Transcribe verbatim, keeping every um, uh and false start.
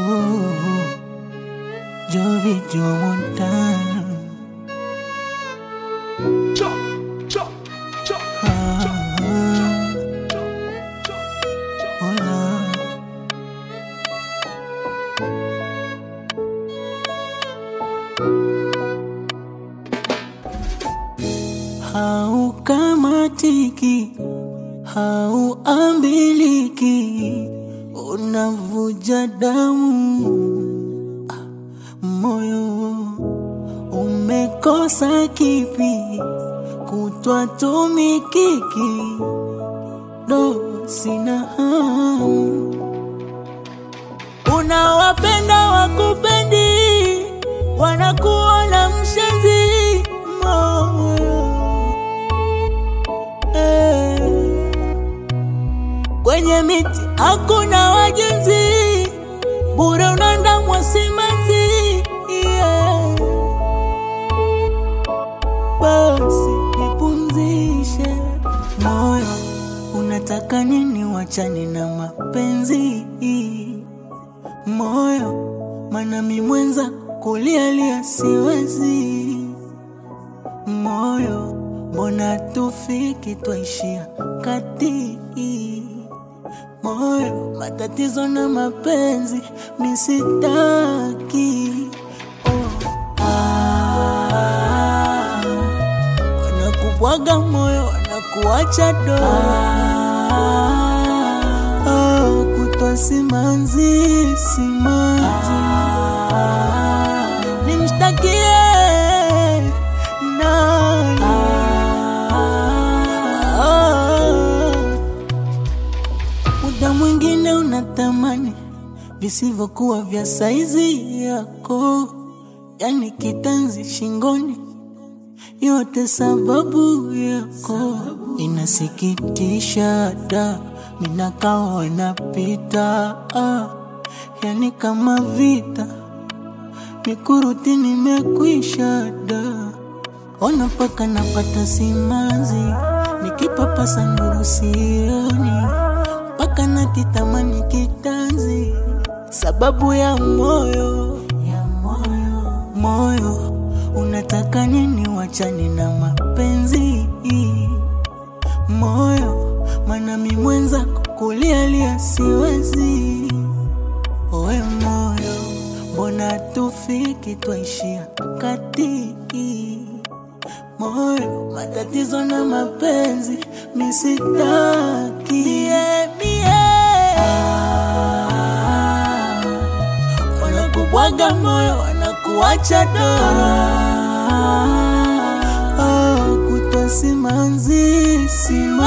Jovi Jomontan. Chop, chop, chop, Ah, hola. Haukamatiki, hauambiliki, unavuja damu. Moyo umekosa kipi? Kutwa tumikiki, do sina hamu. Unawapenda wakupendi, wanakuona mshenzi. Moyo eh, kwenye miti hakuna wajenzi, bure unaandamwa simanzi. Yeah. Basi nipumzishe moyo, unataka nini? Wachani na mapenzi moyo, mana mi mwenza kulialia siwezi. Moyo, mbona tufiki twaishia kati? Moyo, matatizo na mapenzi misitaki. Oh. Ah, wanakubwaga moyo, wanakuacha do. Ah, oh, kutwa simanzi, simanzi. Ah, nimshtakie nani? Ah, muda mwingine unatamani visivyokuwa vya saizi yako, yani kitanzi shingoni, yote sababu yako. Inasikitisha da, minakawa inapita ah, yani kama vita, mikuruti nimekwisha da. Ona paka napata simanzi, nikipapasa nuru sioni, paka nakitamani kitanzi, sababu ya moyo, ya moyo. Moyo, unataka nini? Wachani na mapenzi moyo, mana mi mwenza kulialia siwezi. Owe moyo, mbona tufiki twaishia kati? Moyo, matatizo na mapenzi misitaki. Mie, mie. Ah, wanakubwaga moyo, wanakuacha do. Ah, oh, kutwa simanzi, simanzi.